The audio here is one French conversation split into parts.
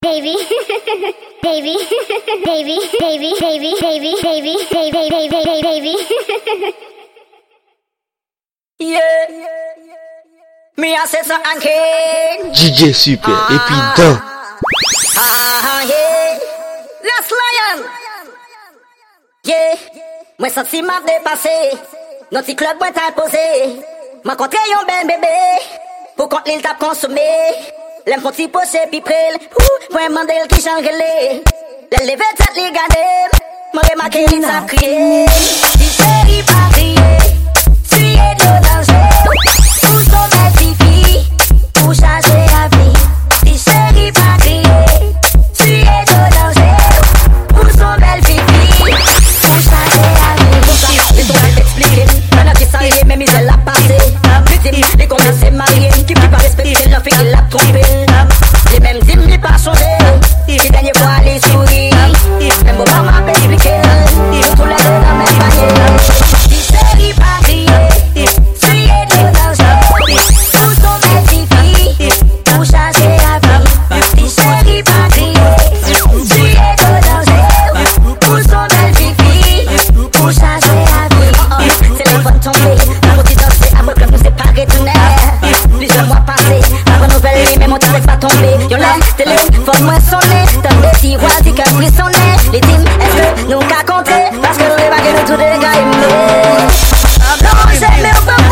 Baby, baby, baby, baby, baby, baby, baby, baby, baby, baby. Yeah, me I say something king. DJ Super et puis Dan. Yeah, Last Lion. Yeah, moi senti m'a dépassé. Notre club moi t'a imposé. M'a rencontré un bel bébé. Pour quand il t'a consommé. L'aime font t'y pocher puis prêle. Moi mandel qui change les. Les lever tête les garder. M'a remarqué il t'a crié. Si chérie pas crier. Tu es de danger. Pour sauver fifi. Pour changer la vie. Si chérie pas crier. Tu es de danger. Pour sauver fifi. Pour changer la vie. Pour ça, les tours t'expliquer. Y'en a qui s'arrêtent même ils l'a passé. Victime, les combien c'est marié. Qui peut pas respecter la fille qui l'a trompé. Les mêmes dîmes n'est pas changé. Les derniers fois les souris. Même au bar m'a expliqué. Tous les deux dans même panier. Si chérie pas crier. Tu es de danger. Pour sauver fifi. Pour changer la vie. Si chérie pas crier. Tu es de danger. Pour sauver fifi. Pour changer la vie. C'est les bonnes tombées. La petite danser. Après que nous séparer tout net. Plusieurs mois passés. Avant nouvelle vie. Mais mon temps n'est pas tombé. Y'en a téléphone moins sonné. T'as des petits voisins qui frissonnaient. Les teams, est-ce que nous qu'à compter? Parce que nous débarquons de tous les gars aimés. Non, j'aime au peu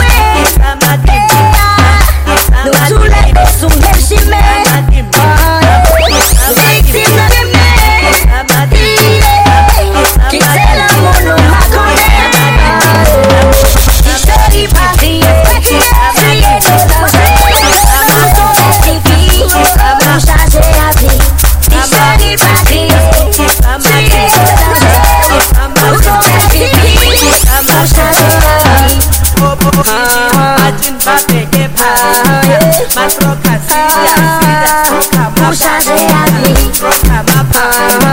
nous tous les deux sous même chimère. Nous victimes de l'aimer. Qui c'est l'amour nous m'a connaît. Si chérie pas crier. Tu es de danger. Nous sommes des filles. Pour changer la vie. Si chérie pas crier. Tu es de danger. Nous sommes des filles. Pour changer la vie. Pour changer la vie.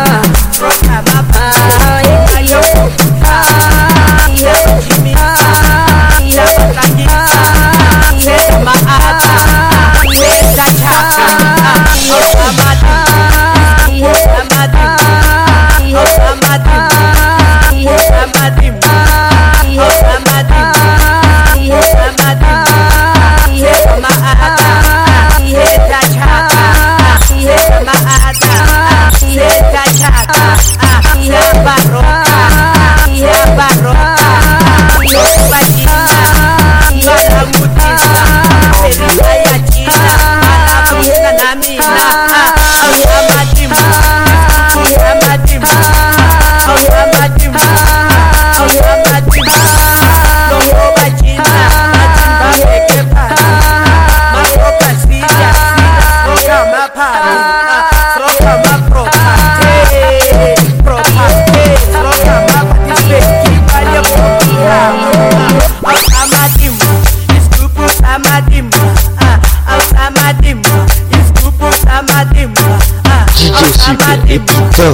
DJ Super et puis Dan.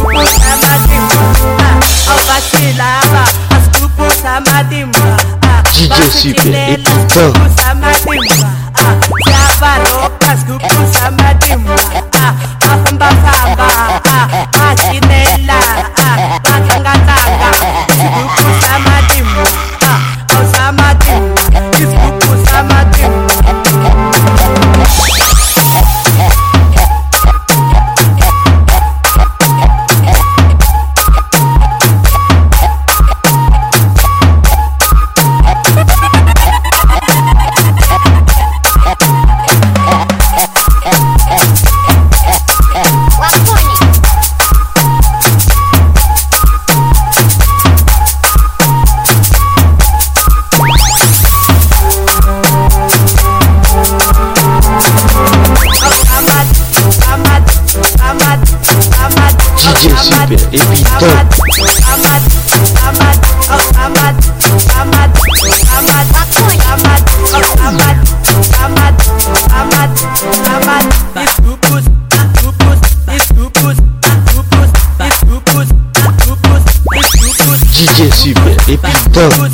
DJ Super et puis Dan. DJ Super et puis Dan. DJ Super et puis Dan.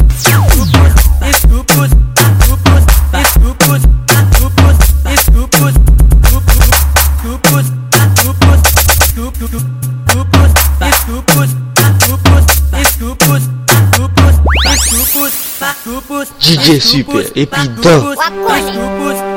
DJ Super épitant. Wakone.